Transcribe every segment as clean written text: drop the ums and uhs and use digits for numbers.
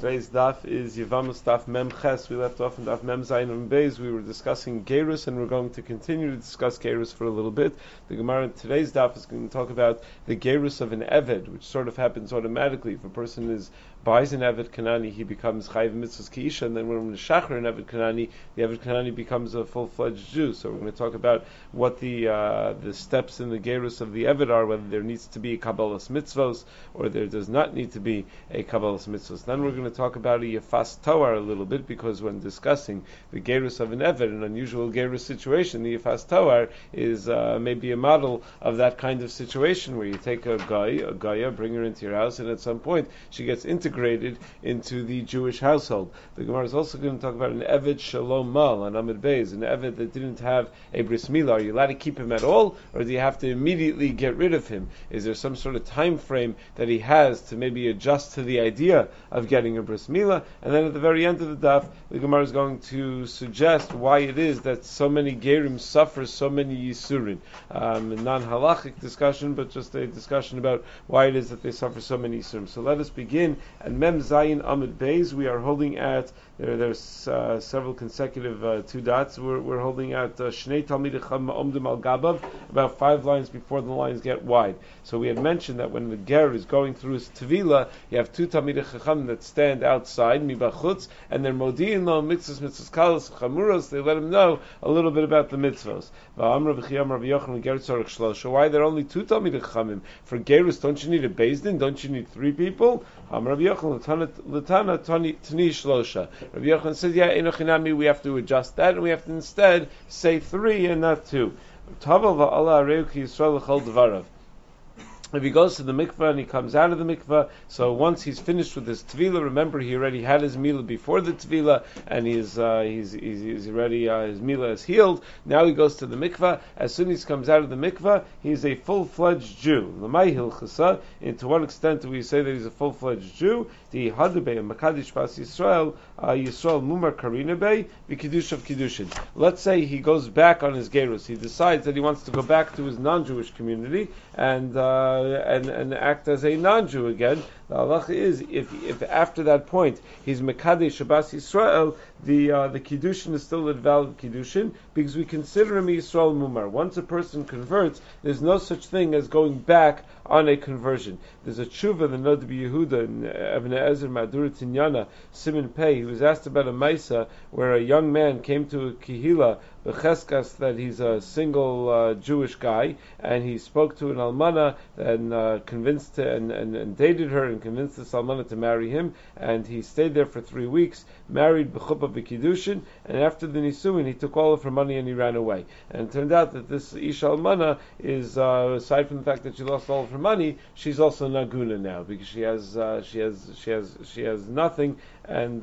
Today's daf is Yevamos daf Mem Ches. We left off in daf Mem Zayin and Beis. We were discussing Gerus, and we're going to continue to discuss Gerus for a little bit. The Gemara in today's daf is going to talk about the Gerus of an Eved, which sort of happens automatically. If a person buys an Eved Kanani, he becomes Chayiv Mitzvahs Kiisha, and then when we Shachar an Eved Kanani, the Eved Kanani becomes a full-fledged Jew. So we're going to talk about what the steps in the Gerus of the Eved are, whether there needs to be a Kabbalas Mitzvos, or there does not need to be a Kabbalas Mitzvos. Then we're going to talk about a Yefas Toar a little bit, because when discussing the Gerus of an Eved, an unusual Gerus situation, the Yefas Toar is maybe a model of that kind of situation where you take a Gaya, bring her into your house, and at some point she gets integrated into the Jewish household. The Gemara is also going to talk about an Eved Shalom Mal on Amud Beis, an Eved that didn't have a bris milah. Are you allowed to keep him at all, or do you have to immediately get rid of him? Is there some sort of time frame that he has to maybe adjust to the idea of getting a bris milah? And then at the very end of the daf, the Gemara is going to suggest why it is that so many gerim suffer so many yisurin. A non-halachic discussion, but just a discussion about why it is that they suffer so many yisurim. So let us begin. And Mem Zayin Amud Beis, we are holding at, there's several consecutive two dots. We're holding at Shnei Talmidei Chacham Omdim Al Gabav, about 5 lines before the lines get wide. So we had mentioned that when the ger is going through his tevila, you have 2 Talmidei Chacham that stand outside, Mibachutz, and they're Modi'in Lo Mitzvos Kalos Chamuros, they let him know a little bit about the mitzvos. Why there are only 2 Talmidei Chachamim? For gerus, don't you need a Beis Din? Don't you need 3 people? Rabbi Yochanan says, yeah, Enochinami, we have to adjust that, and we have to instead say 3 and not 2. If he goes to the mikveh and he comes out of the mikveh, so once he's finished with his tvila, remember he already had his mila before the tvila, and he's already his mila is healed. Now he goes to the mikveh. As soon as he comes out of the mikveh, he's a full-fledged Jew. L'may hilchasa. And to what extent do we say that he's a full-fledged Jew? The hadubei and makadish pas Yisrael mumar karina bei v'kiddush of kiddushin. Let's say he goes back on his gerus. He decides that he wants to go back to his non-Jewish community and act as a non-Jew again. The halacha is if after that point he's mekadesh Shabbos Yisrael, the kiddushin is still a valid kiddushin because we consider him Yisrael mumar. Once a person converts, there's no such thing as going back on a conversion. There's a tshuva, the Nod Yehuda in Ibn Ezer Madura Tinyana Siman Pei. He was asked about a maisa where a young man came to a kehila b'cheskas that he's a single Jewish guy, and he spoke to an almana and convinced and dated her and convinced this almana to marry him, and he stayed there for 3 weeks, married b'chuppah b'kiddushin, and after the nisuin he took all of her money and he ran away. And it turned out that this isha almana is, aside from the fact that she lost all of her money, she's also naguna now because she has nothing, and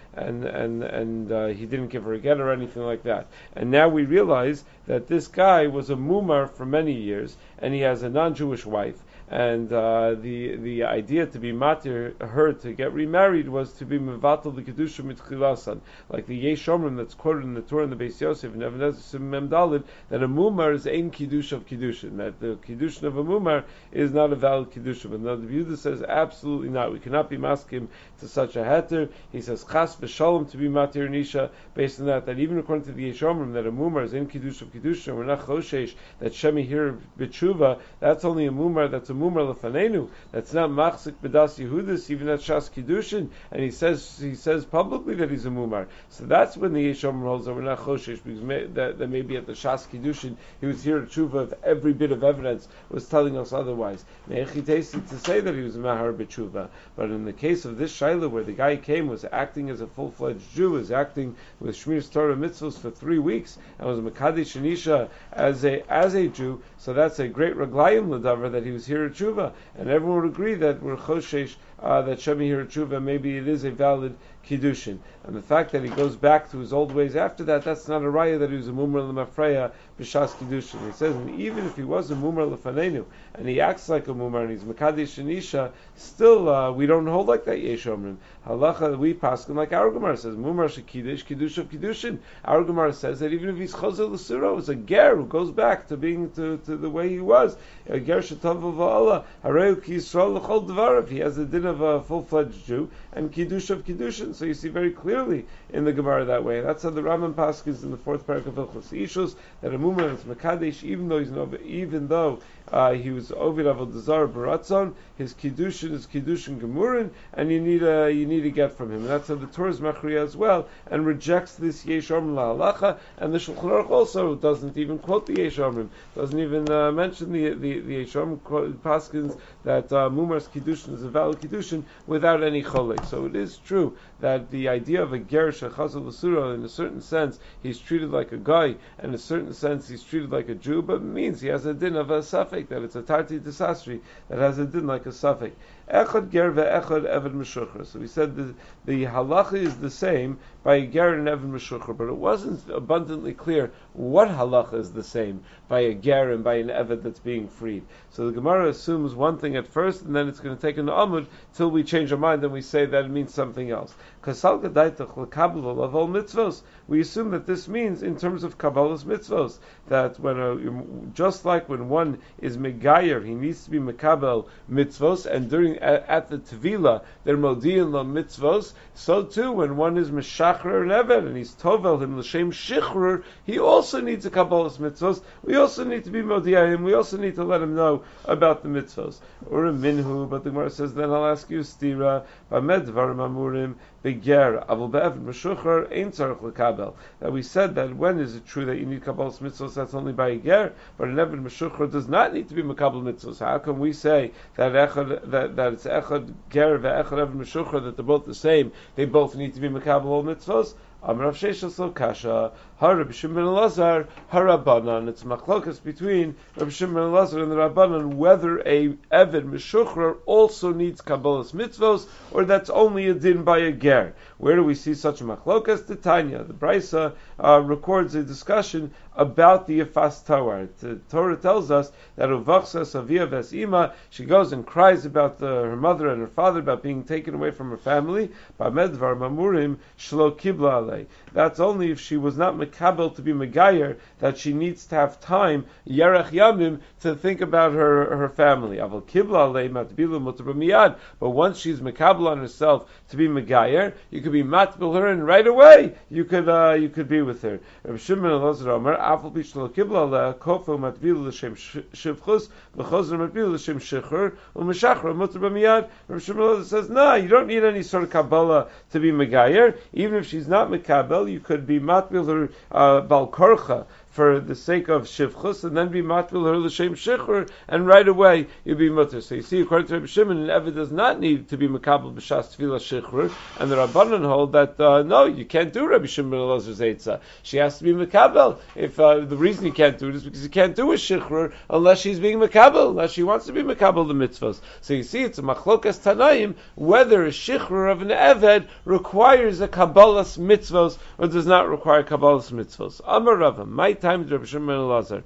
he didn't give her a get or anything like that. And now we realize that this guy was a mumar for many years, and he has a non-Jewish wife. And the idea to be matir her to get remarried was to be mevatel the kedusha mitchilasan, like the Yesh Omrim that's quoted in the Torah in the Beis Yosef and Even HaEzer Mem Daled, that a mumar is ein kiddush of kiddushin, that the kiddushin of a mumar is not a valid kiddushin. But the Yehuda says absolutely not. We cannot be maskim to such a heter. He says chas v'shalom to be matir nisha based on that even according to the Yesh Omrim that a mumar is ein kiddush of kiddushin, we're not choshesh that shemi here b'tshuva. That's only a mumar that's a mumar lefanenu. That's not machzik b'das Yehudis, even at shas kiddushin. And he says publicly that he's a mumar. So that's when the Yesh Omrim holds that we're not choshesh, because that maybe at the shas kiddushin he was here at tshuva if every bit of evidence was telling us otherwise. Me'echitesi to say that he was a mahar b'tshuva. But in the case of this shaila where the guy came was acting as a full-fledged Jew, was acting with Shmiras Torah mitzvos for 3 weeks, and was mekadesh anisha as a Jew, so that's a great raglayim l'davar that he was here at tshuva, and everyone would agree that we're choshesh that shemi here at tshuva, maybe it is a valid kiddushin. And the fact that he goes back to his old ways after that, that's not a raya that he was a mumar l'mafreya b'shas kiddushin. He says, and even if he was a mumar l'fanenu, and he acts like a mumar, and he's mekadesh anisha, still we don't hold like that Yesh Omrim. Halacha, we paskin like our Gemara says, mumar shekiddush, kiddush of kiddushin. Our Gemara says that even if he's chozel l'suro, it's a ger who goes back to being to the way he was. A ger shetov v'ala, hareu ki Yisrael l'chol dvarav. He has the din of a full-fledged Jew, and Kiddush of Kiddushin. So you see very clearly in the Gemara that way. That's how the Rambam paskins in the fourth parak of Hilchos Ishus, that a Mumar is Mekadesh, even though he was Ovid Avodah Zarah Baratzon, his Kiddushin is Kiddushin Gemurin, and you need a get from him. And that's how the Torah is Machriya as well, and rejects this Yesh Omrim LaHalacha, and the Shulchan Aruch also doesn't even quote the Yesh Omrim, doesn't even mention the Yesh Omrim paskins that Mumar's Kiddushin is a valid Kiddushin without any cholek. So it is true that the idea of a ger shechazal l'sura, in a certain sense, he's treated like a guy, and in a certain sense, he's treated like a Jew, but it means he has a din of a suffix, that it's a tarti desasri, that has a din like a suffix. Echad ger ve'echad eved meshuchar. So we said the halacha is the same by a ger and eved meshuchar, but it wasn't abundantly clear what halacha is the same by a ger and by an eved that's being freed. So the Gemara assumes one thing at first, and then it's going to take an amud till we change our mind and we say that it means something else. We assume that this means in terms of Kabbalah's mitzvos, that when just like when one is megayer, he needs to be mekabel mitzvos, and at the Tevila they're modiin lo mitzvos. So too, when one is meshachrer and eved, and he's tovel him l'shem shichrur, he also needs a Kabbalah's mitzvos. We also need to be modiah him. We also need to let him know about the mitzvos. Or a minhu, but the Gemara says, then I'll ask you stira b'med dvarim amurim beger avol be'eved meshuchar ein tzarich lekabel. That we said that when is it true that you need Kabbalah's mitzvos? That's only by a ger, but an eved meshuchar does not need to be mekabel mitzvos. How can we say that it's echad ger ve'echad eved meshuchar, that they're both the same? They both need to be mekabel all mitzvos. Amar Rav Sheshes lo kasha, har Rabbi Shimon ben Elazar, har Rabbanan. It's machlokas between Rabbi Shimon ben Elazar and the Rabbanan whether a eved meshuchrar also needs Kabbalah's mitzvos, or that's only a din by a ger. Where do we see such a machlokas? The Tanya, the Brisa, records a discussion about the Yefas Tawar. The Torah tells us that Uvachsas Avia Ves Ima, she goes and cries about her mother and her father, about being taken away from her family. Bamedvar Mamurim Shlo Kibla Alei. That's only if she was not Mekabel to be Megayer, that she needs to have time, Yerech Yamim, to think about her family. Aval Kibla Alei Matbilu Mutar B'miyad. But once she's Mekabel on herself to be Megayer, you could be Matbil her, and right away you could be with her. Rabbi Shimon Elazar Omer, Afal Bishlo Kibla Alei Kofu Matbilu L'Shem Shivchus V'Chozr Matbilu L'Shem Shechur U'Meshachra Mutar B'miyad. Rabbi Shimon Elazar says, no, you don't need any sort of Kabbalah to be Megayer. Even if she's not Mekabel, you could be Matbil her Bal Korcha for the sake of Shivchus, and then be Matbil her L'Shem Shechur, and right away you'll be Mutter. So you see, according to Rabbi Shimon, an Eved does not need to be Mekabel B'Shas Tefillah Shechur, and the Rabbanan hold that no, you can't do Rabbi Shimon Elazar's Eitzah. She has to be Mekabel. If the reason you can't do it is because you can't do a Shechur unless she's being Mekabel, unless she wants to be Mekabel the mitzvahs. So you see, it's a Machlokas Tanaim whether a Shechur of an Eved requires a Kabbalah's mitzvahs or does not require Kabbalah's mitzvahs. Amar Rava, my time to Rabbi Shimon Elazar.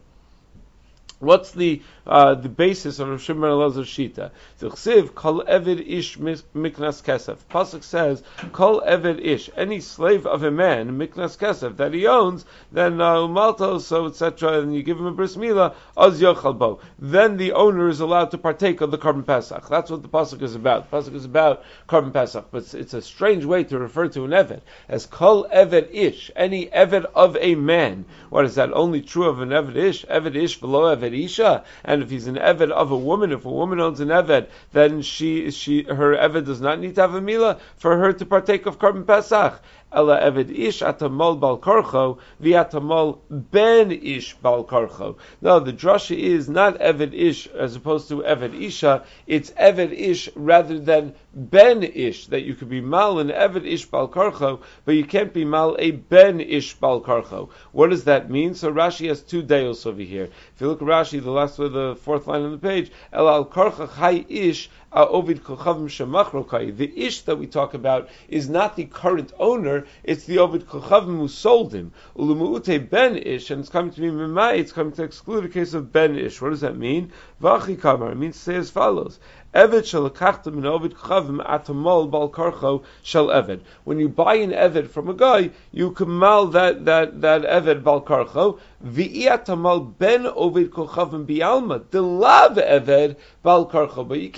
What's the basis of Rav Shimon ben Elazar's shita? T'chsiv kol eved ish miknas kesef. Pasuk says kol eved ish, any slave of a man miknas kesef that he owns, then umalto, so etc. And you give him a bris milah, az yochal bo. Then the owner is allowed to partake of the Korban Pesach. That's what the pasuk is about. The pasuk is about Korban Pesach, but it's a strange way to refer to an eved as kol eved ish, any eved of a man. What is that? Only true of an eved ish? Eved ish below eved Isha, and if he's an eved of a woman, if a woman owns an eved, then her eved does not need to have a milah for her to partake of Korban Pesach. Ela eved ish atamol bal karcho v'atamol ben ish bal karcho. No, the drasha is not eved ish as opposed to eved isha. It's eved ish rather than ben ish, that you could be mal an eved ish bal karcho, but you can't be mal a ben ish bal karcho. What does that mean? So Rashi has two deos over here. If you look at Rashi, the fourth line on the page, El al karcha chai ish ovid kochavim shemachrokai. The ish that we talk about is not the current owner, it's the ovid kochavim who sold him. Ulumuute ben ish, and it's coming to be mimai, it's coming to exclude a case of ben ish. What does that mean? Vachi kamar, it means to say as follows. Eved shel lekachtem min ovid kochavim atamol bal karcho shel eved. When you buy an eved from a guy, you can mal that eved bal karcho. V'i atamal ben ovid kochavim bialma delav eved bal karcho. But you can't just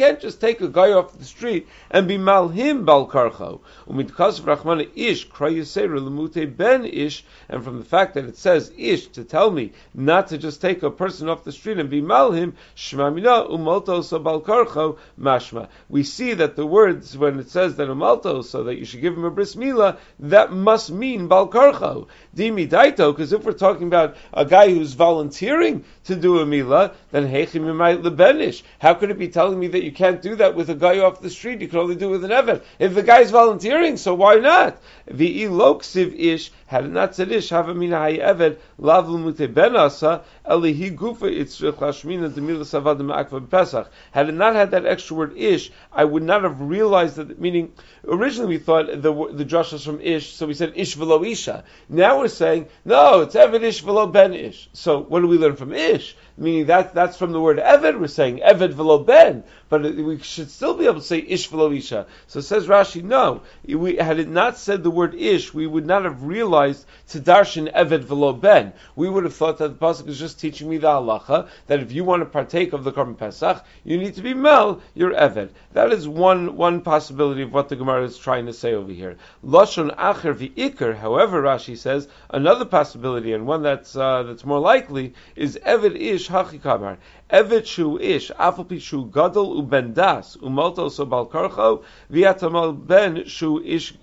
take a guy off the street and be mal him bal karcho. Umidkas v'rachmana ish krayuseru lemute ben ish, and from the fact that it says ish to tell me not to just take a person off the street and be mal him, shmamina umalto so bal karcho mashma. We see that the words when it says that umalto, so that you should give him a bris milah, that must mean bal karcho. Dimi daito, because if we're talking about a guy who's volunteering to do a milah, then heichim mimayit lebenish. How could it be telling me that you can't do that with a guy off the street? You can only do it with an eved. If the guy's volunteering, so why not? V'i lo ksiv ish, had it not said ish, hava mina hay eved, lav l'mute ben asa, elihi gufa itzrich lashmina demilah savadim akva pesach. Had it not had that extra word ish, I would not have realized that, meaning, originally we thought the drush was from ish, so we said ish v'lo isha. Now we're saying, no, it's eved ish v'lo ben ish. So what do we learn from ish? Meaning that's from the word eved, we're saying eved v'lo ben, but we should still be able to say ish v'lo isha. So says Rashi, no, had it not said the word ish, we would not have realized to darshan eved v'lo ben. We would have thought that the pasuk is just teaching me the halacha, that if you want to partake of the Korban Pesach, you need to be mel, your eved. That is one possibility of what the Gemara is trying to say over here. Lashon acher v'ikar, however, Rashi says, another possibility, and one that's more likely, is eved ish hachi kamar. Evet shu ish, afal pi shu gadol uben das, umalto so bal karcho, viatamal ben shu ish,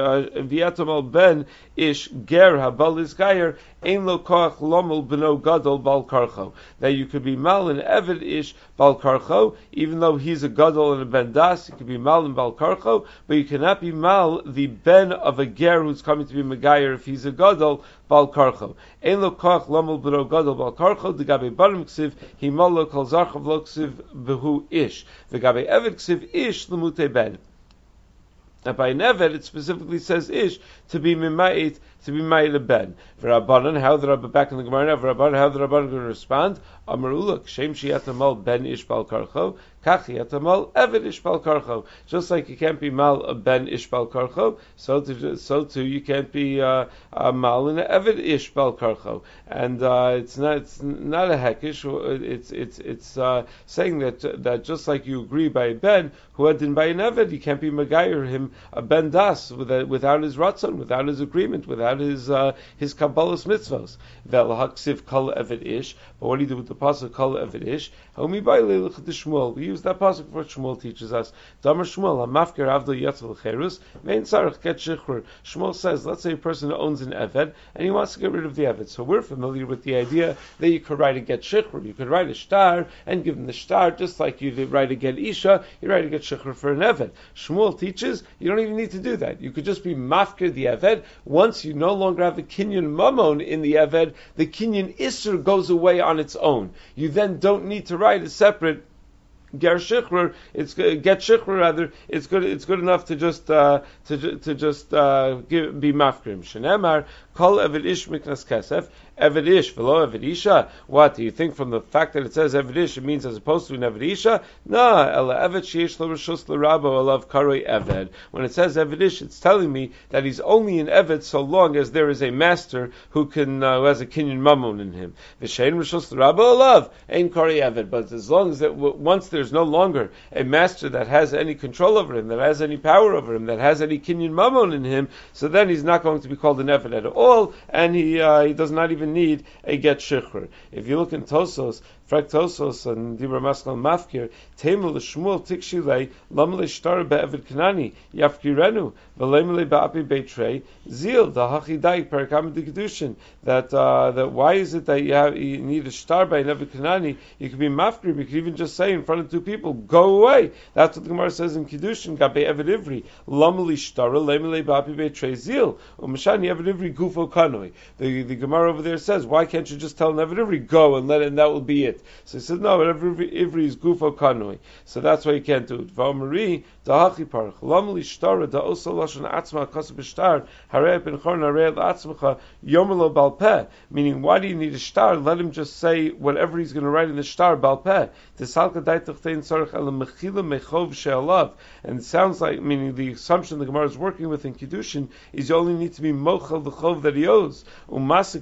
viatamal ben ish ger habal isgayer, ein lo koach lomel beno gadol bal karcho. That you could be mal in evet ish bal karcho, even though he's a gadol and a ben das, you could be mal in bal karcho, but you cannot be mal the ben of a ger who's coming to be megayer if he's a gadol bal karcho. Ein lo koach lomel beno gadol bal karcho, the gabe barim ksiv, he mal kol zarchav lo ksiv behu ish. The gabe eved ksiv ish lemute ben. And by an eved, it specifically says ish to be mimayit, to be ma'il ben. V'Rabbanan, how the Rabba back in the Gemara now, V'Rabbanan, how the Rabbanan going to respond? Amarulak, shem shiatamal ben ish bal karcho, kach yatamal eved ish bal karcho. Just like you can't be mal ben ish bal karcho, so too you can't be mal in eved ish bal karcho. And it's not a hekish. It's saying that just like you agree by a ben who had been by an eved, you can't be magayer him a ben das without his ratzon, without his agreement, without his kabbalas mitzvos. Vel haksiv kol eved ish. But what do you do with the pasuk kol eved ish? We use that pasuk for what Shmuel teaches us. Damar Shmuel hamafker avdol yatzel cherus vein sarach get shichrur. Shmuel says, let's say a person owns an eved and he wants to get rid of the eved. So we're familiar with the idea that you could write a get shichrur. You could write a shtar and give him the shtar, just like you did write a get isha. You write a get shichrur for an eved. Shmuel teaches you don't even need to do that. You could just be mafker the eved. Once you no longer have the kinyan mamon in the eved, the kinyan isser goes away on its own. You then don't need to write a separate ger shichrur. It's get shichrur rather. It's good enough to just be mafkrim. Shenemar kol eved ish miknas kesef. Eved ish v'lo eved isha. What do you think from the fact that it says eved ish? It means as opposed to an eved isha. No, ela eved sheish lo rishus l'rabo alav karoi eved. When it says eved ish, it's telling me that he's only an eved so long as there is a master who has a kinyan mamon in him. V'shein rishus l'rabo alav ein karoi eved. But as long as that once there's no longer a master that has any control over him, that has any power over him, that has any kinyan mamon in him, so then he's not going to be called an eved at all, and he does not even need a get shichrur. If you look in Tosos, Frek Tosos and Dibra Maskal Mafkir, Temel Shmuel Tikshilei, Lamle Shtar Be'evid Kanani, Yafkirenu, Velemele Ba'api Beitrei, Zil, the Hachidai, Parakam Kedushin, that why is it that you need a star by an Evid Kanani? You could be Mafkir, you could even just say in front of two people, go away. That's what the Gemara says in Kedushin, Gabe Evid Ivri, Lamle Shtar, Lemele Ba'api Beitrei, Zil, Umashani Evid Ivri Gufo Kanoi. The Gemara over there says, why can't you just tell an Evid Ivri, go, and that will be it. So he said, no, but Ivri is gufo kanoi. So that's why you can't do it. V'omri, dahachi parach, lam li shtara, da osa lashon atzma, kasa b'shtar, harei ben chorn, harei l'atzmacha, yomelo balpeh. Meaning, why do you need a shtar? Let him just say whatever he's going to write in the shtar, balpeh. Tisalka daitachtein tzarech ala mechila mechov she'alav. And it sounds like, meaning the assumption the Gemara is working with in Kiddushin, is you only need to be mochel the chov that he owes. Umasik to gufo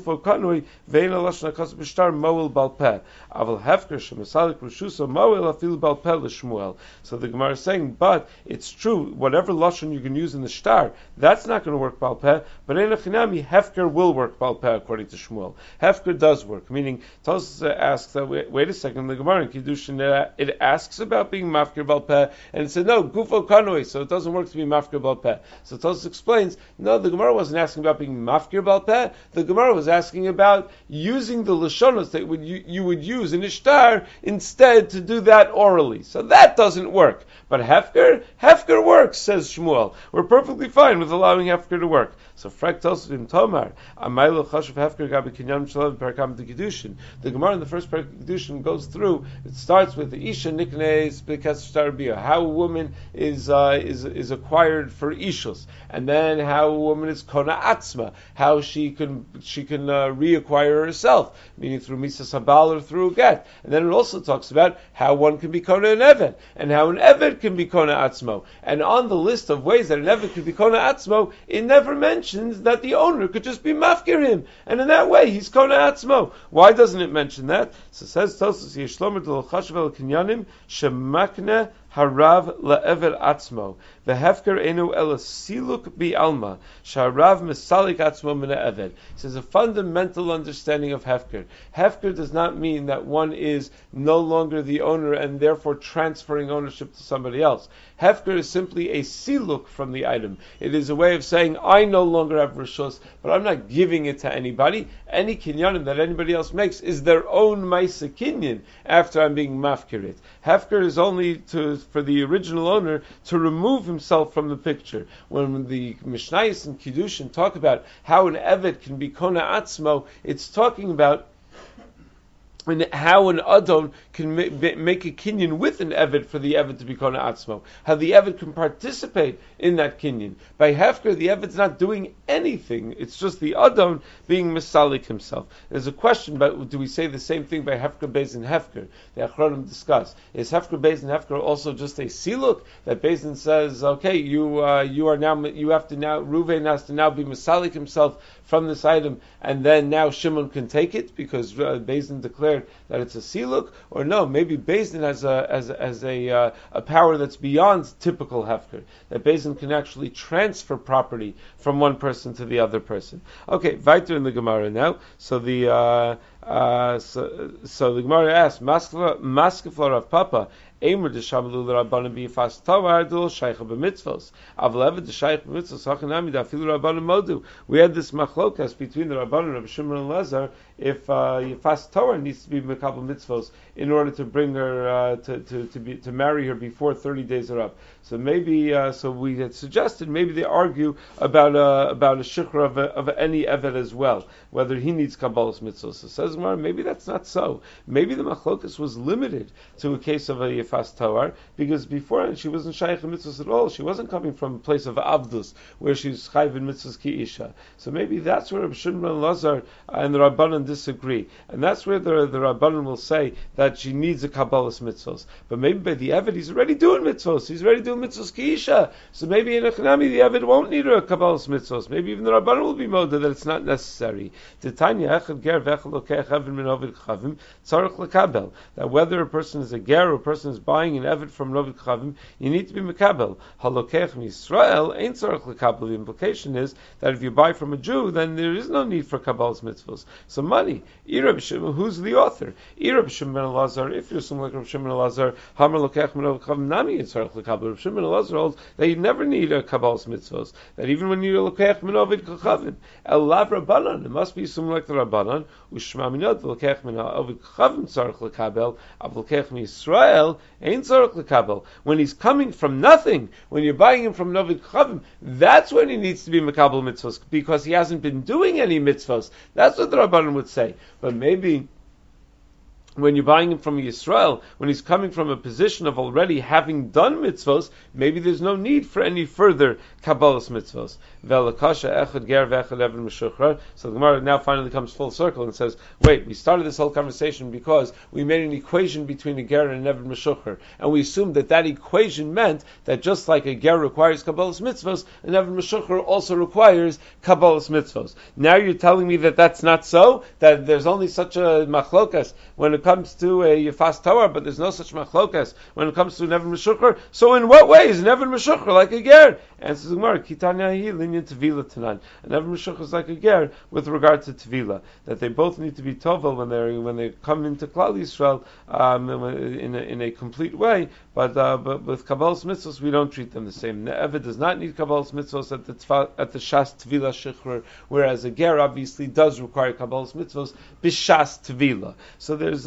gufo kanoi vein lashon hakas b'shtar moel balpeh. Aval hefker shemasalik reshusa moel afil balpeh l'shmuel. So the Gemara is saying, but it's true, whatever lashon you can use in the shtar, that's not going to work balpeh, but in a chinami, hefker will work balpeh according to Shmuel. Hefker does work, meaning, Tosfos asks, wait a second, the Gemara in Kiddushin, it asks about being mafkir balpeh, and it said, no, gufo kanoi, so it doesn't work to be mafkir balpeh. So Tosfos explains, no, the Gemara wasn't asking about being mafkir balpeh, the Gemara was asking about using the lashonos that you would use in ishtar instead to do that orally. So that doesn't work. But hefker works, says Shmuel. We're perfectly fine with allowing hefker to work. So Frek Tosfos in Tomar, Amaylo Chashav Hefker Gabi Kinyan Shalav Parakam de Kiddushin. The Gemara in the first Parak Kiddushin goes through. It starts with the Isha Niknes B'Kesef Shtar Bia, how a woman is acquired for Ishus, and then how a woman is Kona Atzma, how she can reacquire herself, meaning through Misa Sabal or through a get. And then it also talks about how one can be Kona an Eved, and how an Eved can be Kona Atzmo. And on the list of ways that an Eved could be Kona Atzmo, it never mentions that the owner could just be mafkir him, and in that way he's Kona Atzmo. Why doesn't it mention that? So it says Tosfos Yeshlomer Del Chashav El Kinyanim Shemakne Harav Le'ever Atzmo Vehefker Enu El Siluk Bi Alma Sharav Mesalik Atzmo Min Eved. He says a fundamental understanding of Hefker. Hefker does not mean that one is no longer the owner and therefore transferring ownership to somebody else. Hefker is simply a siluk from the item. It is a way of saying, I no longer have rishus, but I'm not giving it to anybody. Any kinyanim that anybody else makes is their own maisa kinyan after I'm being mafkirit. Hefker is only for the original owner to remove himself from the picture. When the Mishnayos and Kiddushin talk about how an Eved can be Kona Atzmo, it's talking about and how an Adon can make a kinyan with an Eved for the Eved to be Kona Atzmo. How the Eved can participate in that kinyan. By Hefker, the Eved's not doing anything. It's just the Adon being Misalik himself. There's a question about, do we say the same thing by Hefker, Beis, and Hefker? The Achronim discuss. Is Hefker, Beis, and Hefker also just a Siluk? That Beis says, okay, you have to now, Ruvain has to now be Misalik himself from this item, and then now Shimon can take it, because Beis declared that it's a siluk, or no, maybe Beis Din has a power that's beyond typical hefker, that Beis Din can actually transfer property from one person to the other person. Okay, weiter in the Gemara now. So the Gemara asks, Maskefla Rav Papa, Eimer de Shamalu Rabbanim b'Yifas Tavar Dul Shaycha b'Mitzvos. Avlevet de Shaycha b'Mitzvos Hachanami da Afilu Rabbanim Modu. We had this machlokas between the Rabbanim Rabbi Shimon and Lazar if Yifas Torah needs to be Mekabel Mitzvos in order to bring her to marry her before 30 days are up. So maybe so we had suggested maybe they argue about a shikra of any eved as well, whether he needs Kabbalas Mitzvos. So says Gemara, maybe that's not so. Maybe the machlokas was limited to a case of a Yifas Toar, because before she wasn't shaykh in mitzvahs at all. She wasn't coming from a place of Avdus, where she's chayv in mitzvahs ki isha. So maybe that's where Rabbi Shimon and Lazar and the Rabbanan disagree. And that's where the Rabbanan will say that she needs a Kabbalas mitzvahs. But maybe by the Eved, he's already doing mitzvahs. He's already doing mitzvahs ki isha. So maybe in a Chanami, the Eved won't need her a Kabbalas mitzvahs. Maybe even the Rabbanan will be moda that it's not necessary. That whether a person is a ger or a person is buying an Eved from Novid Chavim, you need to be Mekabel. Halokech Yisrael ain't tzarich lekabel. The implication is that if you buy from a Jew, then there is no need for Kabbal's mitzvahs. So money. Who's the author? Irab Shimon ben Elazar. If you're someone like Reb Shimon ben Elazar, Hamar lokech min Novid Chavim nami tzarich lekabel. Reb Shimon ben Elazar holds that you never need a Kabbal's mitzvahs. That even when you're lokech min Novid Chavim, El lav Rabbanan, it must be someone like the Rabbanan. Ushma minod lokech min Novid Chavim tzarich lekabel. Avlokech min Yisrael. When he's coming from nothing, when you're buying him from Novid Chavim, that's when he needs to be Mekabel mitzvahs, because he hasn't been doing any mitzvahs. That's what the Rabbanan would say. But maybe when you're buying him from Yisrael, when he's coming from a position of already having done mitzvahs, maybe there's no need for any further Kabbalas mitzvos. Velakasha echad ger ve'echad even meshuchrar. So the Gemara now finally comes full circle and says, wait, we started this whole conversation because we made an equation between a ger and an even meshuchrar, and we assumed that equation meant that just like a ger requires Kabbalas mitzvos, an even meshuchrar also requires Kabbalas mitzvos. Now you're telling me that that's not so, that there's only such a machlokas when it comes to a Yefas Torah, but there's no such machlokas when it comes to an even meshuchrar. So in what way is an even meshuchrar like a ger? Answers the Gemara, Kitanya hi linyan tevila tanan. An even meshuchrar is like a ger with regard to tevila, that they both need to be tovel when they come into Klal Yisrael in a complete way. But with Kabbalas mitzvos we don't treat them the same. The Eved does not need Kabbalas mitzvos at the Shas Tvila Shichr, whereas a ger obviously does require Kabbalas mitzvos b'Shas Tvila. So there's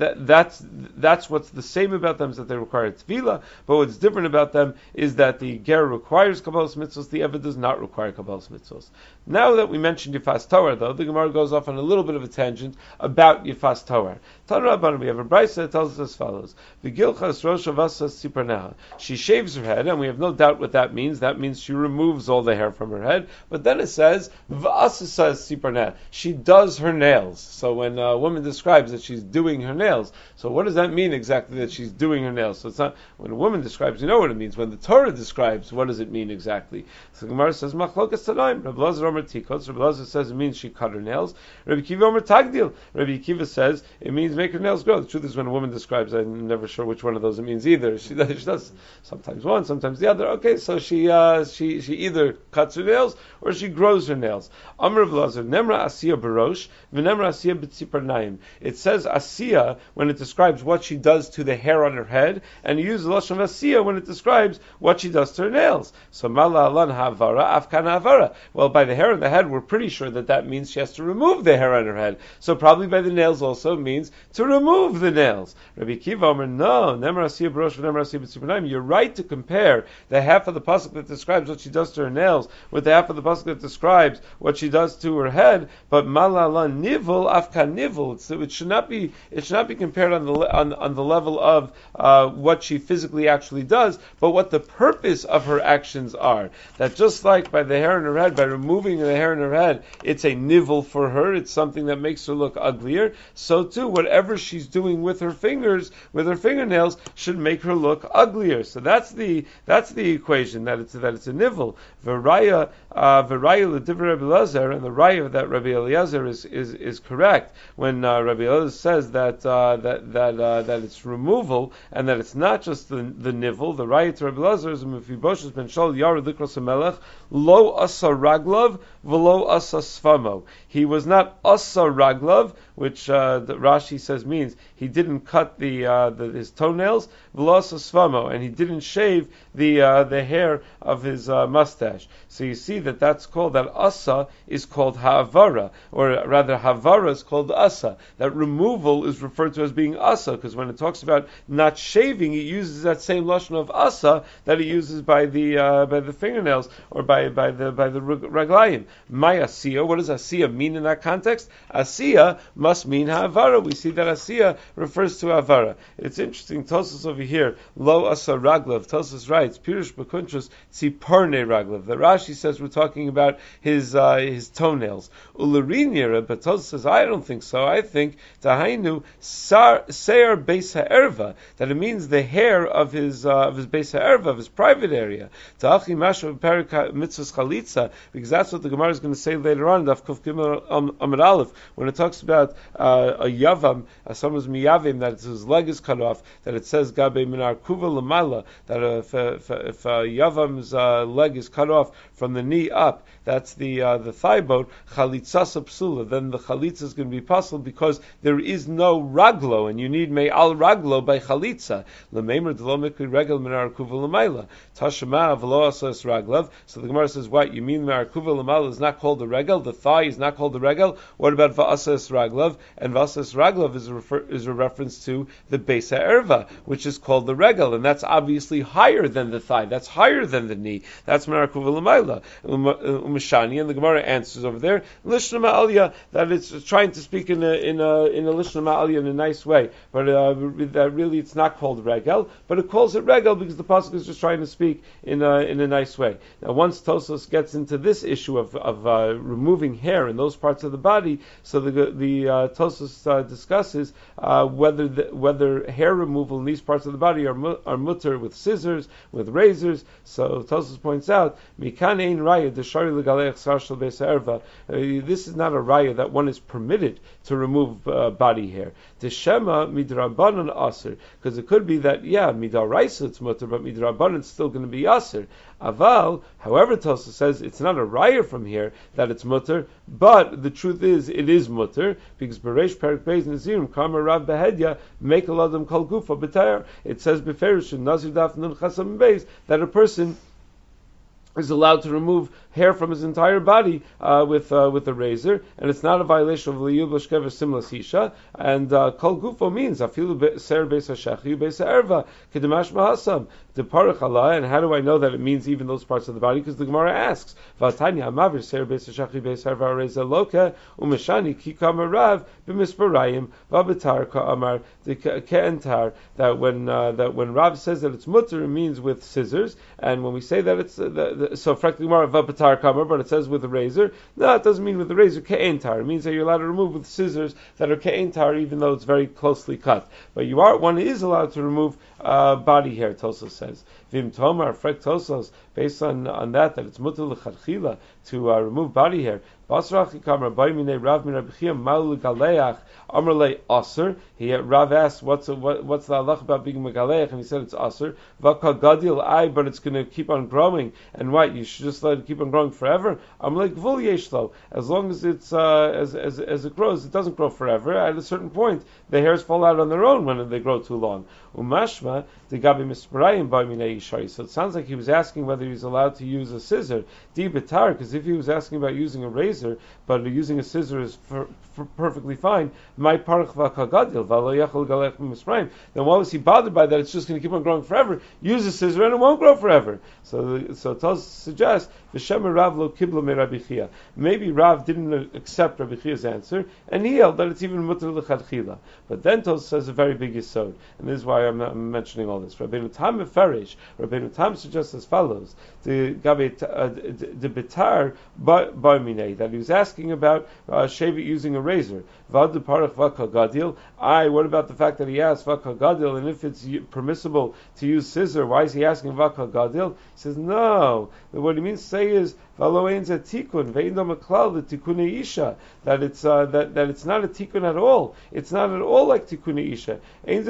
that's what's the same about them, is that they require Tvila, but what's different about them is that the ger requires Kabbalas mitzvos, the Eved does not require Kabbalas mitzvos. Now that we mentioned Yefas Torah, though, the Gemara goes off on a little bit of a tangent about Yefas Torah. Tanra, we have a brayso that tells us as follows: V'gilchas rosh avasa siparneha. She shaves her head, and we have no doubt what that means. That means she removes all the hair from her head. But then it says v'asasa siparneha. She does her nails. So when a woman describes that she's doing her nails, so what does that mean exactly, that she's doing her nails? So it's not when a woman describes, you know what it means. When the Torah describes, what does it mean exactly? So the Gemara says machlokas tanaim. Rabbi Lazar Omer tikos. Rabbi Lazar says it means she cut her nails. Rabbi Kiva Omer tagdil. Rabbi Kiva says it means make her nails grow. The truth is, when a woman describes, I'm never sure which one of those it means either. She does sometimes one, sometimes the other. Okay, so she either cuts her nails or she grows her nails. Amr Rabbi Lazar, Nemra Asiya Barosh, V'Nemra Asiya B'Tziparnayim. It says Asiya when it describes what she does to the hair on her head, and you use the lashon of Asiya when it describes what she does to her nails. So Mala Alan Havara, Afkana Havara. Well, by the hair on the head, we're pretty sure that means she has to remove the hair on her head. So probably by the nails also means to remove the nails. Rabbi Kiva Omer, no, Nemar Asiya Barosh v'Nemar Asiya B'Tziparnayim. You're right to compare the half of the pasuk that describes what she does to her nails with the half of the pasuk that describes what she does to her head. But Malala Nivul Afka Nivul. It should not be compared on the level of what she physically actually does, but what the purpose of her actions are. That just like by the hair in her head, by removing the hair in her head, it's a nivul for her. It's something that makes her look uglier. So too, whatever she's doing with her fingers, with her fingernails, should make her look uglier. So that's the equation, that it's a nivul. V'raya l'divrei Rabbi Eliezer, and the raya that Rabbi Eliezer is correct when Rabbi Eliezer says that it's removal and that it's not just the nivul. The raya to Rabbi Eliezer is Mephibosheth ben Shaul Yared Likros HaMelech Lo Asa Raglav V'lo Asa Sfamo. He was not Asa Raglav, which the Rashi says means he didn't cut his toenails, V'lo Asa Sfamo, and he didn't shave the hair of his mustache. So you see that's called, that Asa is called Ha'avara, or rather Havara is called Asa. That removal is referred to as being Asa, because when it talks about not shaving, it uses that same lashon of Asa that it uses by the fingernails or by the raglayim. My Asiya, what does Asiya mean in that context? Asiya must mean Ha'avara. We see that Asiya refers to Havara. It's interesting, Tosfos over here, Lo Asa Raglav, Tosfos writes, Pirush B'Kuntrus Tziparnei Raglav. The Rashi says we're talking about his toenails. Ularinyera, but Tosfos says, I don't think so. I think Tahainu Seir Beis Ha'erva, that it means the hair of his Beis Ha'erva, of his private area. Ta'achi Mashav Perik Mitzvahs Chalitza, because that's what the Gemara is going to say later on, Daf Kuf Gimel Amud Aleph, when it talks about a yavam, someone's miyavim, that his leg is cut off, that it says Gabe Minar Kuva Lamala, that if a yavam's leg is cut off from the knee up, that's the thigh bone, chalitzasa psula, then the chalitza is going to be possible because there is no raglo, and you need me'al raglo by chalitza. L'meimer d'lo mikri regel minar kuva l'mayla. Tashema v'lo asas raglav. So the Gemara says, what, you mean minar kuva l'mayla is not called the regel, the thigh is not called the regel? What about v'asas raglav? And v'asas raglav is a reference to the Beis HaErva, which is called the regel, and that's obviously higher than the thigh. That's higher than the knee. That's Merakuv L'mayla. Umeshani, and the Gemara answers over there, Lishna Ma'alya, that it's trying to speak in a Lishna Ma'alya in a nice way, but that really it's not called regel, but it calls it regel because the pasuk is just trying to speak in a nice way. Now, once Tosfos gets into this issue of removing hair in those parts of the body, so the Tosfos discusses whether hair removal in these parts of the body are mutter with scissors, with razors. So Tosfos points out, Mikan ein raya deshari legaleach sar shel beis ha'erva. This is not a raya that one is permitted to remove body hair. Deshema midrabanan aser, because it could be that midaraisa it's mutter, but midrabanan it's still going to be aser. Aval, however, Tosfos says it's not a raya from here that it's mutter, but the truth is it is mutter because Bereish Perik Beis Nazirim Karma Rav Behedya make a lot of them call gufa b'tayar. It says beferish Nazir Daf Nun Chasam Beis that a person is allowed to remove hair from his entire body with a razor, and it's not a violation of liyub l'shkever simlas hisha. And kol gufo means afilu ser beis hashechi beis ha'erva kedemash mahasam deparach Allah. And how do I know that it means even those parts of the body? Because the Gemara asks v'atanya amavir ser beis hashechi beis ha'erva reza loka umeshani kikam rav b'misparayim v'abetar ka'amar ke'entar. That when Rav says that it's mutter, it means with scissors, and when we say that it's so frankly Gemara v'abetar ka'amar, but it says with a razor. No, it doesn't mean with the razor ke'entar. It means that you're allowed to remove with scissors that are ke'entar, even though it's very closely cut. But one is allowed to remove body hair. Tosfos says vim tomar frek Tosfos based on that it's mutter l'chadchila to remove body hair. Basrachi kamar ba'imine Rav min Rabbi Chia mal galeach amrlei aser. Rav asked what's the halach about being megaleach, and he said it's aser. V'kal gadil ay, but it's going to keep on growing. And what, you should just let it keep on growing forever? Amrlei gvul yeshlo. As long as it's as it grows, it doesn't grow forever. At a certain point, the hairs fall out on their own when they grow too long. Umashma the gabi misparayim ba'imine yishari. So it sounds like he was asking whether he's allowed to use a scissor. Di betar, because if he was asking about using a razor, but using a scissor is perfectly fine. My parach v'kagadil v'lo yachol galech b'misparayim. Then why was he bothered by that? It's just going to keep on growing forever. Use a scissor and it won't grow forever. So Tosfos suggests v'shem Rav lo kibla me Rabbi Chia. Maybe Rav didn't accept Rabbi Chia's answer, and he held that it's even mutter l'chadchila. But then Tosfos says a very big yesod, and this is why I'm mentioning all this. Rabbeinu Tam mefarish. Rabbeinu Tam suggests as follows: the betar ba'minei, that he was asking about shave it using a razor. Vad parach v'kagadil. What about the fact that he asked v'kagadil, and if it's permissible to use scissor, why is he asking v'kagadil? He says no. What he means to say is that it's that it's not a tikkun at all. It's not at all like tikkun isha.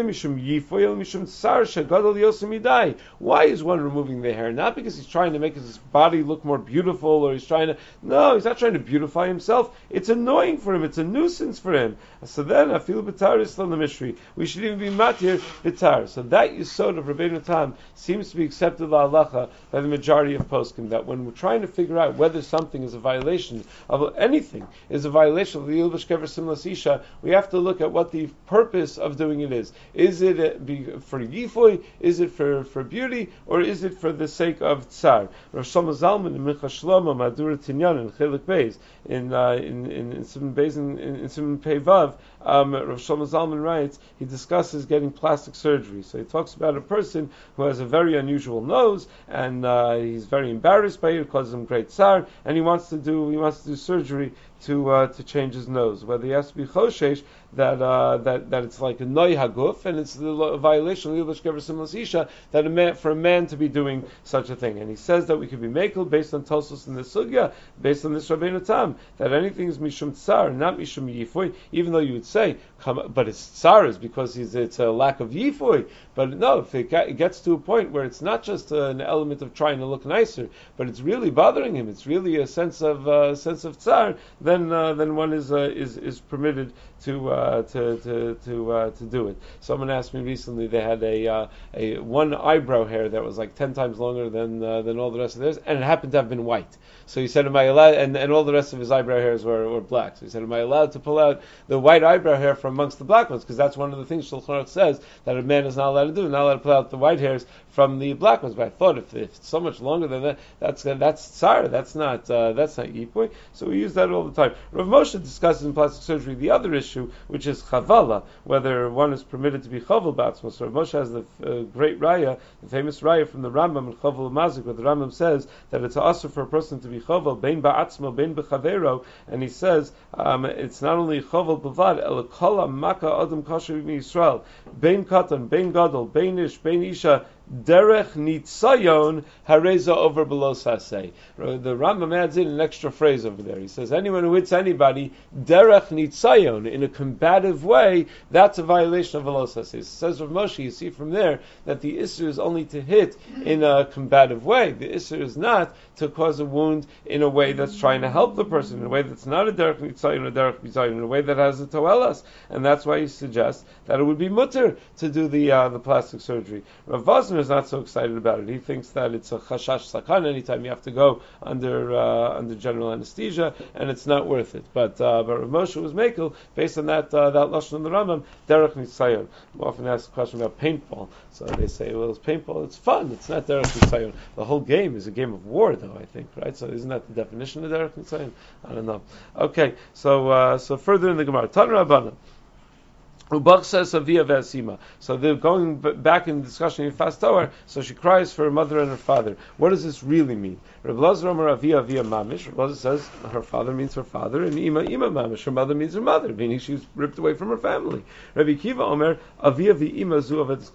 Why is one removing the hair? Not because he's trying to make his body look more beautiful, or he's not trying to beautify himself. It's annoying for him. It's a nuisance for him. So then, I feel bitar is still the mystery. We should even be matir bitar. So that yesod of Rabbeinu Tam seems to be accepted halacha by the majority of poskim. That when we're trying to figure out whether something is a violation of anything, is a violation of the Yilvash Kever Simlas Isha, we have to look at what the purpose of doing it is. Is it for yifoy? Is it for beauty? Or is it for the sake of tsar? Rav Shlomo Zalman in Mincha Shlomo Madura Tinyan in Chelik Beis in Simon Beis in Simon Pei Vav, Rav Shlomo Zalman writes, he discusses getting plastic surgery. So he talks about a person who has a very unusual nose, and he's very embarrassed by it. It causes him great tsar, and he wants to do surgery to change his nose. Whether he has to be choshesh that it's like a noy haguf, and it's the violation of Yilvash Kever Simlas Isha for a man to be doing such a thing. And he says that we could be makel based on Tosfos in the sugya, based on this Rabbeinu Tam, that anything is mishum tsar, not mishum yifoy. Even though you would say, but it's tsar is because it's a lack of yifoy. But no, if it gets to a point where it's not just an element of trying to look nicer, but it's really bothering him, it's really a sense of tsar, then one is permitted to do it. Someone asked me recently, they had a one eyebrow hair that was like 10 times longer than all the rest of theirs, and it happened to have been white. So he said, am I allowed, and all the rest of his eyebrow hairs were black. So he said, am I allowed to pull out the white eyebrow hair from amongst the black ones? Because that's one of the things Shulchan Aruch says that a man is not allowed to do, not allowed to pull out the white hairs from the black ones. But I thought if it's so much longer than that, that's tsar, that's not yipui. So we use that all the time. Rav Moshe discusses in plastic surgery the other issue, which is chavala, whether one is permitted to be chaval b'atzmo. So Rav Moshe has the great raya, the famous raya from the Rambam in Chaval Mazik, where the Rambam says that it's also for a person to be chaval bein ba'atzmo bein b'chavero, and he says it's not only chaval b'vad el kol maka adam kasher Yisrael bein katan bein gadol bein ish bein isha derech nitzayon hareza over below saseh. The Rambam adds in an extra phrase over there. He says anyone who hits anybody derech nitzayon in a combative way, that's a violation of below saseh. Says Rav Moshe, you see from there that the issur is only to hit in a combative way. The issur is not to cause a wound in a way that's trying to help the person, in a way that's not a derech nitzayon, a derech bizayon, in a way that has a toelas, and that's why he suggests that it would be mutter to do the plastic surgery. Rav Vosner is not so excited about it. He thinks that it's a chashash sakan anytime you have to go under general anesthesia, and it's not worth it. But Rav Moshe was makel based on that lashon in the Rambam derech nitzayon. We often ask a question about paintball. So they say, well, it's paintball. It's fun. It's not derech nitzayon. The whole game is a game of war, though. I think, right? So isn't that the definition of derech nitzayon? I don't know. Okay, so further in the Gemara, Tan Rabbana. Ubach says Avia Vesima. So they're going back in the discussion in Fast Tower. So she cries for her mother and her father. What does this really mean? Reb Lazar Omer Avia Mamish. Reb Lazar says her father means her father, and Ima Mamish. Her mother means her mother, meaning she's ripped away from her family. Rabbi Kiva Omer Avia Ima Zu Avodas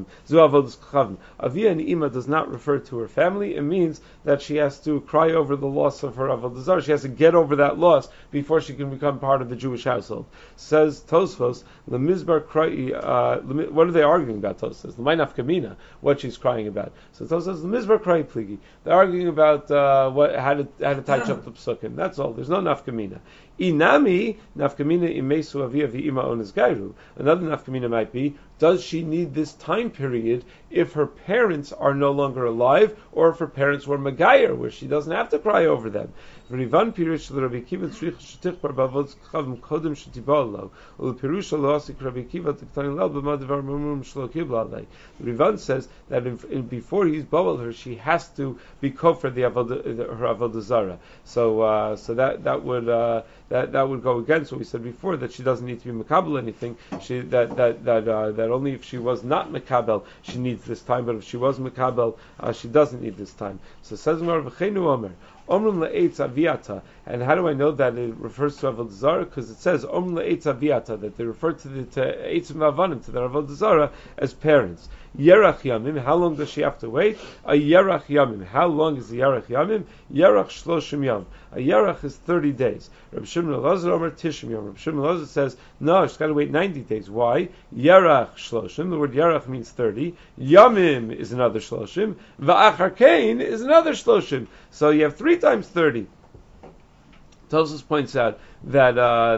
Chavim. Avia and Ima does not refer to her family. It means that she has to cry over the loss of her Avodah Zarah. She has to get over that loss before she can become part of the Jewish household. Says Tosfos. Mizbar cry. What are they arguing about? Tosas the Mainaf Kamina. What she's crying about. So Tosas the Mizbar cry pligi. They're arguing about how to touch up the psukim. That's all. There's no nafkamina. Inami nafkamina imesu avia v'ima ones gairu. Another nafkamina might be: does she need this time period if her parents are no longer alive, or if her parents were Magayer, where she doesn't have to cry over them? Rivan pirush Rabbi Kiva tzrich shetichbar bavod chavim kodem shetibalo u'pirusha loasik Rabbi Kiva tiktanin lel b'madavar murmurim shlo kibla alei. Rivan says that before he's bowled her, she has to be kofar her avodah zara. So that would go against what we said before, that she doesn't need to be makabel anything. That only if she was not makabel she needs this time, but if she was makabel she doesn't need this time. So says Mar v'cheinu omer. Omrim le'etz aviata, and how do I know that it refers to avodah zarah? Because it says Omrim le'etz aviata, that they refer to eitzim avanim, to the avodah zarah, as parents. Yerach yamim, how long does she have to wait? A yerach yamim, how long is the yerach yamim? Yerach shloshim yam. A yerach is 30 days. Reb Shimon Elazar Omer Tishim Yom. Reb Shimon Elazar says, no, she's got to wait 90 days. Why? Yerach shloshim, the word yerach means 30. Yamim is another shloshim. Va'achar kain is another shloshim. So you have 3 times 30. Tosfos points out that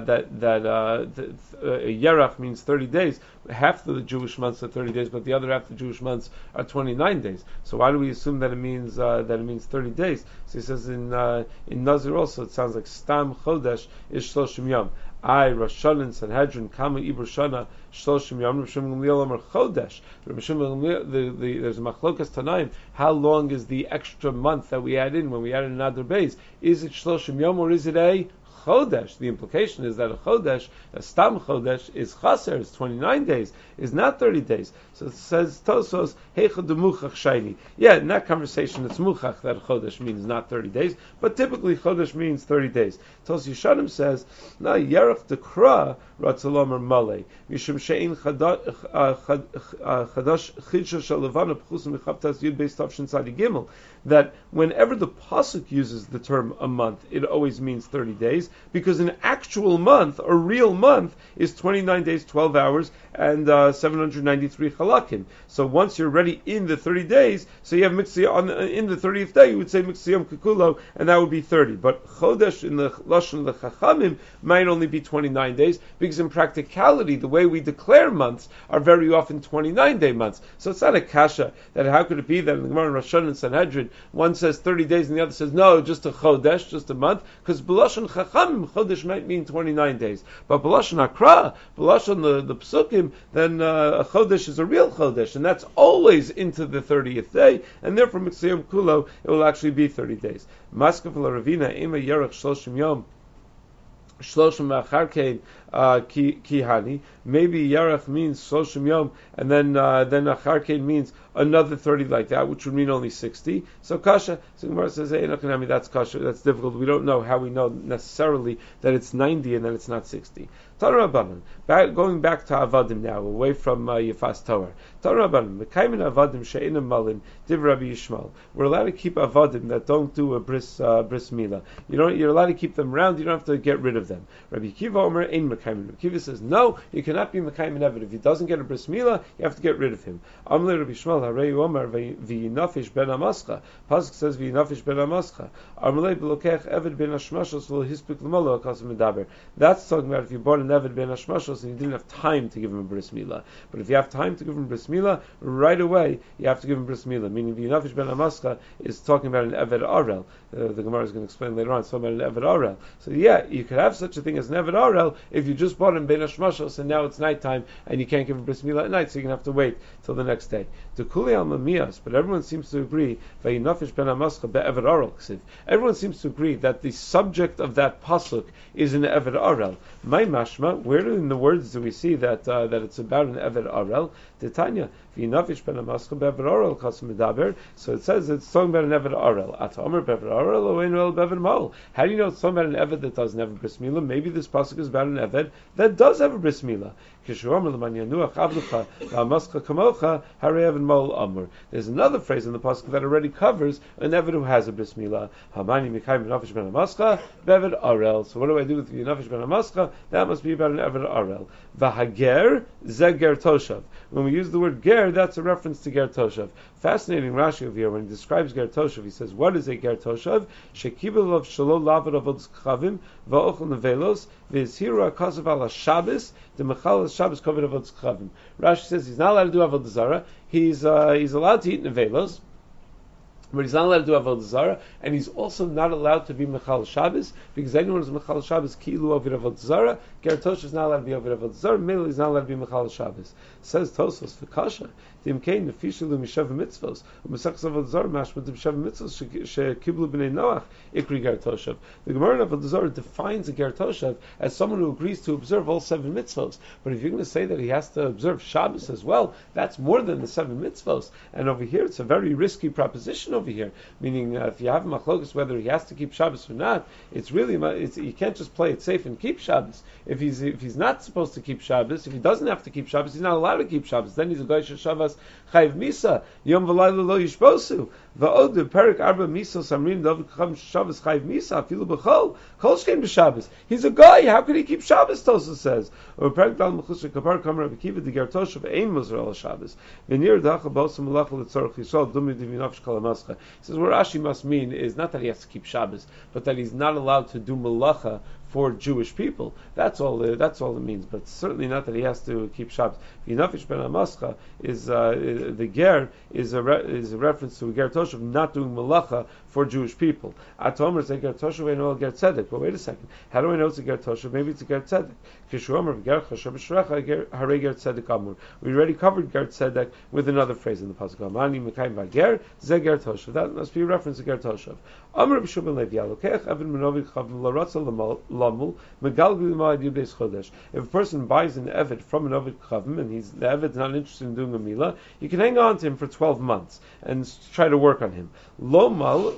Yerach means 30 days. Half of the Jewish months are 30 days, but the other half of the Jewish months are 29 days. So why do we assume that it means 30 days? So he says in Nazir also it sounds like Stam Chodesh is Shloshim Yom. Rosh Hashanah, Sanhedrin, Kama Ibur Shana, Shloshim Yom, Rav Shimon Gamliel Omer Chodesh. Rav Shimon Gamliel, there's a Machlokas Tanaim. How long is the extra month that we add in when we add in another base? Is it Shloshim Yom or is it a Chodesh? The implication is that a Chodesh, a Stam Chodesh, is Chaser, is 29 days, is not 30 days. So it says Tosfos, Heicha de Muchach Shaini. Yeah, in that conversation it's Muchach that Chodesh means not 30 days, but typically Chodesh means 30 days. Tosfos Yeshanim says, Na Yerach de Kra Ratzalomer Malay, Mishum Shein Chadash Chidsha Shalavana Pchusim Mechavtas Yud Beis Tavshin Tzadi Gimel, that whenever the pasuk uses the term a month, it always means 30 days. because an actual month, a real month, is 29 days, 12 hours, and 793 halakim. So once you're already in the 30 days, so you have mitzvah in the 30th day, you would say mitzvah kikulo, and that would be 30. But chodesh in the lashon of the chachamim might only be 29 days, because in practicality, the way we declare months are very often 29-day months. So it's not a kasha that how could it be that in the Gemara Rosh Hashanah and Sanhedrin, one says 30 days and the other says no, just a chodesh, just a month, because b'lashon chachamim, chodesh might mean 29 days. But b'lashon akra, b'lashon the psukim, then a chodesh is a real chodesh, and that's always into the 30th day, and therefore mitzvah kulo, it will actually be 30 days. Maskav l'Ravina, ema yerach shloshim yom, shloshim acharkein kihani. Maybe yarach means shloshim yom, and then acharkein means another 30 like that, which would mean only 60. So kasha, so Gemara says, hey, that's kasha, that's difficult. We don't know how we know necessarily that it's 90 and that it's not 60. Going back to Avadim now, away from Yefas Torah. We're allowed to keep Avadim that don't do a bris milah. You're allowed to keep them around. You don't have to get rid of them. Rabbi Kiva Omer ein mekayim. Rabbi Kiva says no, you cannot be mekayim eved. If he doesn't get a bris milah, you have to get rid of him. Amle Rabbi Shmuel harei Omer v'yinafish ben amascha. Pasuk says v'yinafish ben amascha. Amle b'lokech eved ben hashmashos v'lohispik l'molo akasim medaber. That's talking about if you bought an eved ben hashmashos and you didn't have time to give him a bris milah. But if you have time to give him a bris milah, right away you have to give him bris milah. Meaning v'yinafish ben amascha is talking about an eved arel. The Gemara is going to explain later on. It's talking about an eved arel. So yeah, you could have such a thing as an eved arel if you just bought him ben hashmashos and now it's nighttime and you can't give him bris milah at night, so you're going to have to wait till the next day. To kuli al mamiyas, but everyone seems to agree v'yinafish ben amascha be'eved arel. Everyone seems to agree that the subject of that pasuk is an eved arel. My mashma, where in the words do we see that it's about an eved arel? Titania v'yinafish ben amascha be'eved arel kasim medaber. So it says it's talking about an eved arel. At omer be'eved arel oeinu el be'eved ma'ol. How do you know it's talking about an eved that doesn't have a bris milah? Maybe this pasuk is about an eved that does have a bris milah. There's another phrase in the pasuk that already covers an eved who has a bris milah. So what do I do with the nafish ben amascha? That must be about an eved arel. V'hager ze ger toshav. When we use the word ger, that's a reference to ger toshav. Fascinating Rashi over here when he describes ger toshav. He says, what is a ger toshav? Shekibel of shalol lavad avod chavim va'ochel nevelos v'izhiru akasav ala Shabbos the mechal Shabbos covered avod chavim. Rashi says he's not allowed to do avodah zara. He's allowed to eat nevelos, but he's not allowed to do avodah zara, and he's also not allowed to be mechal Shabbos, because anyone who's mechal Shabbos kilu over avodah zara. Ger toshav is not allowed to be over avodah zara. Mele is not allowed to be mechal Shabbos. Says Tosfos for kasha. Dimkein nefishalu mishav mitzvos u'mesachas avodah zara mashma mishav mitzvos shekiblu b'nei Noach ikri ger toshav. The Gemara of avodah zara defines a ger toshav as someone who agrees to observe all 7 mitzvos. But if you're going to say that he has to observe Shabbos as well, that's more than the 7 mitzvos. And over here, it's a very risky proposition over here. Meaning, if you have a machlokus whether he has to keep Shabbos or not, it's really you can't just play it safe and keep Shabbos. If he's not supposed to keep Shabbos, if he doesn't have to keep Shabbos, he's not allowed to keep Shabbos. Then he's a goy Shabbos chayv misa yom v'layla lo yishposu va'od perik arba misa samrim david cham Shabbos chayv misa afilu b'chol kol shkein b'Shabbos. He's a guy. How could he keep Shabbos? Tosa says. Or perik dal mechusha kapar kamar b'kiva the ger toshav ein muzar al Shabbos v'nir dacha b'osam malach l'tzorach yisrael dumi divinav shkal amascha. He says what Rashi must mean is not that he has to keep Shabbos, but that he's not allowed to do malacha for Jewish people. That's all it means, but certainly not that he has to keep Shabbos. V'yinafish ben amascha is the ger is a reference to a ger toshav not doing malacha for Jewish people. Atomer is a ger toshav and all ger tzedek. But wait a second, how do I know it's a ger toshav? Maybe it's a ger tzedek. Kishuomer ger chashav b'shrecha harei ger tzedek amur. We already covered ger tzedek with another phrase in the pasuk. Amani mekayim v'ger ze ger toshav. That must be a reference to ger toshav. Amr b'shubin levi alokech even menovi chavim laratza lamul megalgul ma'ad yubeis chodesh. If a person buys an eved from an ovid chavim and the eved's not interested in doing a milah, you can hang on to him for 12 months and try to work on him. Lo mal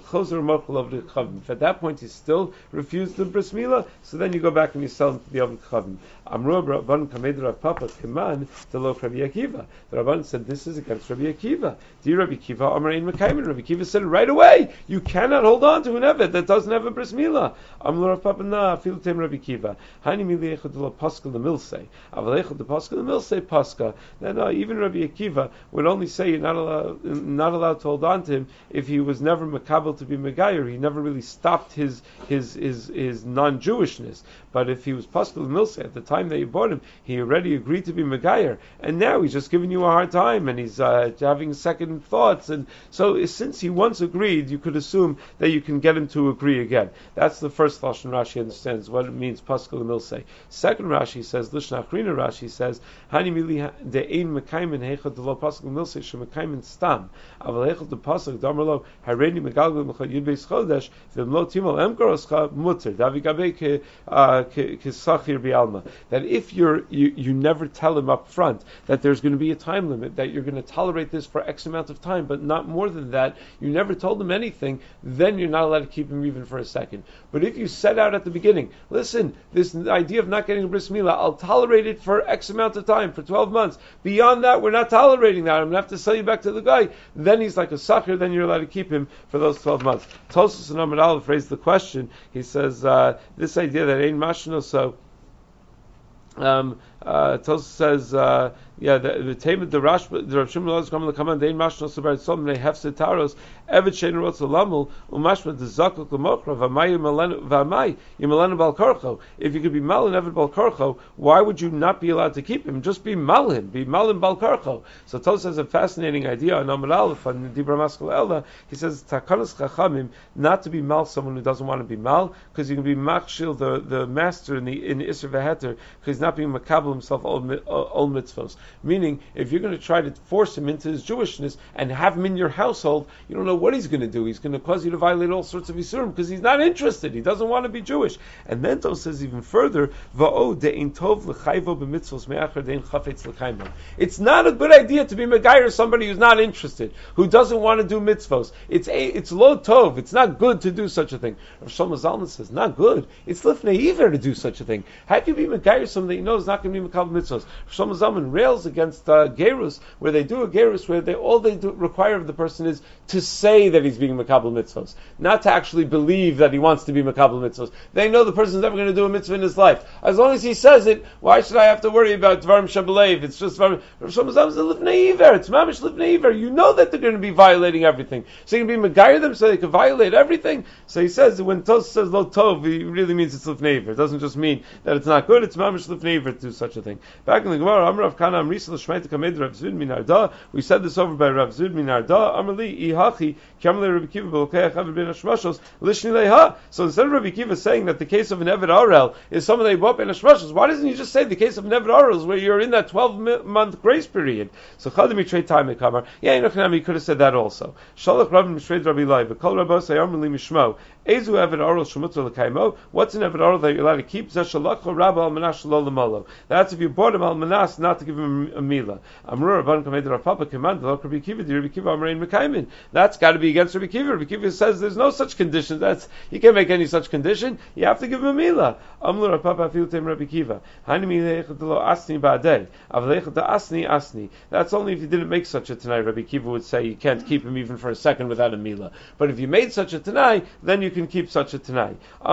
chozer mochel of the chavim. If at that point he still refused the bris milah, so then you go back and you sell him to the Ovid Chavim. Amru Rabban Kamed Rav Papa Keman to Lo Rabbi Akiva. The Rabban said this is against Rabbi Akiva. Dear Rabbi Akiva, Amarein Mekaymin. Rabbi Akiva said right away, you cannot hold on to an Evet that doesn't have a bris milah. Amru Rav Papa Na Fil Tem Rabbi Akiva. Hani Mili Echad Lo Pascha the Milsei. Aval Echad the Pascha the Milsei Pascha. Then even Rabbi Akiva would only say you're not allowed to hold on to him if he was never makabel to be megayer. He never really stopped his non-Jewishness. But if he was Pascal Milsei at the time that you bought him, he already agreed to be megayer, and now he's just giving you a hard time, and he's having second thoughts. And so, since he once agreed, you could assume that you can get him to agree again. That's the first Lashon Rashi understands what it means Pascal Milsei. Second Rashi says, Lishna Achrina Rashi says, Hani mili de'ein mekaymin heichad de lo Pascal Milsei shemekaymin stam aval heichad de Pascal damerlo hareni megalgal mechad yud beis chodesh v'mlo timol emkoroscha mutter davigabei kesachir bialma. That if you never tell him up front that there's going to be a time limit, that you're going to tolerate this for X amount of time, but not more than that, you never told him anything, then you're not allowed to keep him even for a second. But if you set out at the beginning, listen, this idea of not getting a bris milah, I'll tolerate it for X amount of time, for 12 months. Beyond that, we're not tolerating that. I'm going to have to sell you back to the guy. Then he's like a sucker, then you're allowed to keep him for those 12 months. Tosfos and Amud Aleph raised the question. He says, this idea that ain't mashno so, Tosfos says, the Tamid the Rav Shimon Loz come the command dein mashno so bar some they have setaros evet shein rotz lamul umashma de zakok lemochra v'may yimelenu bal karcho. If you could be mal and evet bal karcho, why would you not be allowed to keep him? Just be mal him, be mal and bal karcho. So Tosfos has a fascinating idea on Amud Aleph on Dibra Maskal Elda. He says takanas chachamim not to be mal someone who doesn't want to be mal, because you can be makshil the master in Isser V'Heter, because he's not being makabel himself all mitzvos. Meaning, if you're going to try to force him into his Jewishness and have him in your household, you don't know what he's going to do. He's going to cause you to violate all sorts of Yisurim because he's not interested. He doesn't want to be Jewish. And then Tosfos says even further, it's not a good idea to be Megayer somebody who's not interested, who doesn't want to do mitzvos. It's lo tov. It's not good to do such a thing. Rav Shlomo Zalman says, not good. It's lifnei iver to do such a thing. How can you be Megayer somebody that you know is not going to be Mekabel mitzvos? Rav Shlomo Zalman rails against gerus, where they do a gerus where all they require of the person is to say that he's being makabel mitzvos, not to actually believe that he wants to be makabel mitzvos. They know the person's never going to do a mitzvah in his life. As long as he says it, why should I have to worry about dvarim shabalev? It's just Rav Shlomo Zalman says lifnei iver. It's mamish lifnei iver. You know that they're going to be violating everything, so you can be megayer them so they can violate everything. So he says that when Tosfos says lo tov, he really means it's lifnei iver. It doesn't just mean that it's not good. It's mamish lifnei iver to do such a thing. Back in the Gemara, Amar Rav Kana Amrisel Shmeita Kamed Rav Zud Minarda. We said this over by Rav Zud Minarda. Amrli Ihachi Kamle Rabbi Kiva Belokei Chav Ben Hashmashos Lishni Leha. So instead of Rabbi Kiva saying that the case of an Eved Arel is someone they bought Ben Hashmashos, why doesn't he just say the case of an Eved Arel is where you're in that 12-month grace period? So Chadim Trade Time Kamar. Yeah, Enochanami could have said that also. Shalach Rabbi Mishred Rabbi Lai. But Kol Rabbi Say Amrli Mishmo. Ezu Eved Arel Shemutzah Lekaimo. What's an Eved Arel that you're allowed to keep? Zeshalach Rabbi Al Manash Lo Lamolo. That's if you bought him Al Manas not to give him a milah. That's got to be against Rabbi Kiva. Rabbi Kiva says there's no such condition. You can't make any such condition. You have to give him a milah. That's only if you didn't make such a tanai. Rabbi Kiva would say you can't keep him even for a second without a milah. But if you made such a tanai, then you can keep such a tanai.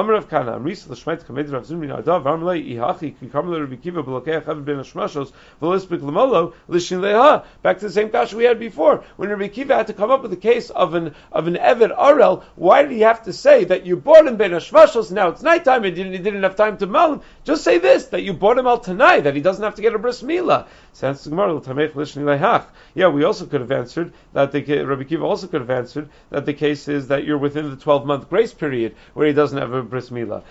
Back to the same kasha we had before. When Rabbi Kiva had to come up with a case of an Eved Arel, why did he have to say that you bought him Ben Hashmashos, now it's nighttime and he didn't have time to mal him? Just say this, that you bought him al Tanai, that he doesn't have to get a bris milah. Yeah, we also could have answered that Rabbi Kiva also could have answered that the case is that you're within the 12-month grace period where he doesn't have a bris milah.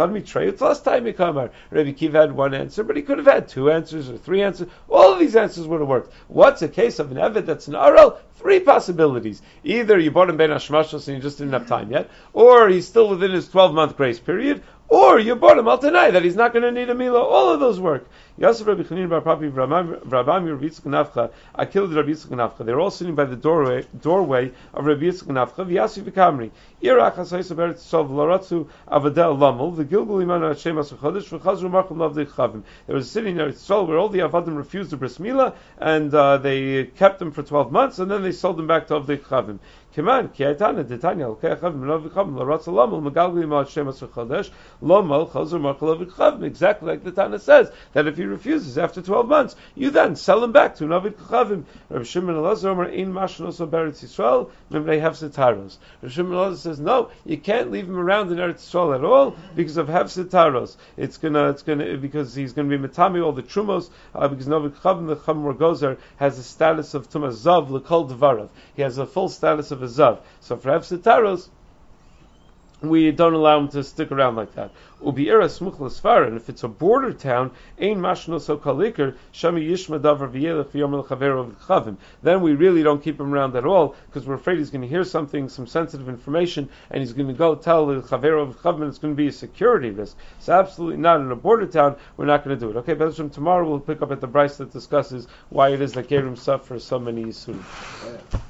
Rabbi Kiva had one answer, but he could have had two answers or three answers. All of these answers would have worked. What's a case of an Eved that's an Arel? Three possibilities. Either you bought him Ben Hashmashos and you just didn't have time yet, or he's still within his 12-month grace period, or you bought him al Tanai, that he's not going to need a milah. All of those work. Yasef Rabbi Chanina bar Papi Rabbi Rabbi Yitzchak Nafcha. I killed Rabbi Yitzchak Nafcha. They were all sitting by the doorway of Rabbi Yitzchak Nafcha. V'Yasi v'Kamri. Irach Hasayis Beretz Yisrael v'Laratzu Avadel Lamel. The Gilgul Imanu Hashem Asuchodesh v'Chazru Marchum Lavdei Chavim. There was a city in Yisrael where all the Avadim refused the bris milah, and they kept them for 12 months, and then they sold them back to Avdei Chavim. Keman ki aytana detanya lokei chavim Lavdei Chavim Laratz Lamel Megalgul Imanu Hashem Asuchodesh Lamel Chazru Marchum Lavdei Chavim. Exactly like the Tana says that if he refuses after 12 months, you then sell him back to Navid Chavim. Rabbi Shimon Elazar Omer Ein Mashnos Beretz Yisrael Memrei Hefset Taros. Rabbi Shimon Elazar says no, you can't leave him around in Eretz Yisrael at all because of Hefset Taros. It's gonna because he's gonna be metami all the trumos because Navid Chavim the Chamor Gozer has a status of Tumas Zav L'Kol Devarav. He has a full status of a Zav. So for Hefset Taros, we don't allow him to stick around like that. Ubi'ira smuch l'sfar, and if it's a border town, ein mashno so kalikar shami yishma davar v'yelech v'yomer l'chavero v'chavim. Then we really don't keep him around at all because we're afraid he's going to hear something, some sensitive information, and he's going to go tell the chavero v'chavim, and it's going to be a security risk. So absolutely not in a border town. We're not going to do it. Okay, Bezrim, tomorrow we'll pick up at the Bryce that discusses why it is that Gerim suffer so many yisurim.